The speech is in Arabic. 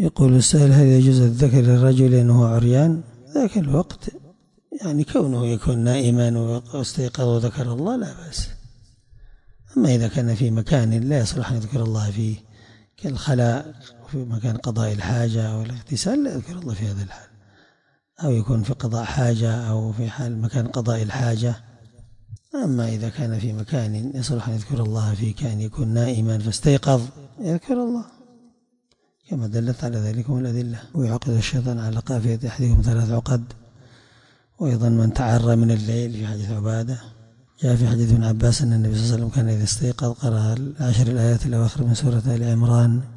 يقول السائل: هل يجوز الذكر للرجل أنه عريان؟ ذاك الوقت يعني كونه يكون نائما واستيقظ وذكر الله لا بأس. أما إذا كان في مكان لا يصلح أن يذكر الله فيه كالخلاء في مكان قضاء الحاجة أو الاغتسال لا يذكر الله في هذا الحال، أو يكون في قضاء حاجة أو في حال مكان قضاء الحاجة. أما إذا كان في مكان يصلح أن يذكر الله فيه كأن يكون نائما فاستيقظ يذكر الله، كما دلت على ذلك الأدلة. ويعقد الشيطان على قافية أحدكم 3 عقد. وأيضا من تعرى من الليل في حديث عبادة. جاء في حديث ابن عباس أن النبي صلى الله عليه وسلم كان إذا استيقظ قرأ 10 الآيات الأواخر من سورة آل عمران.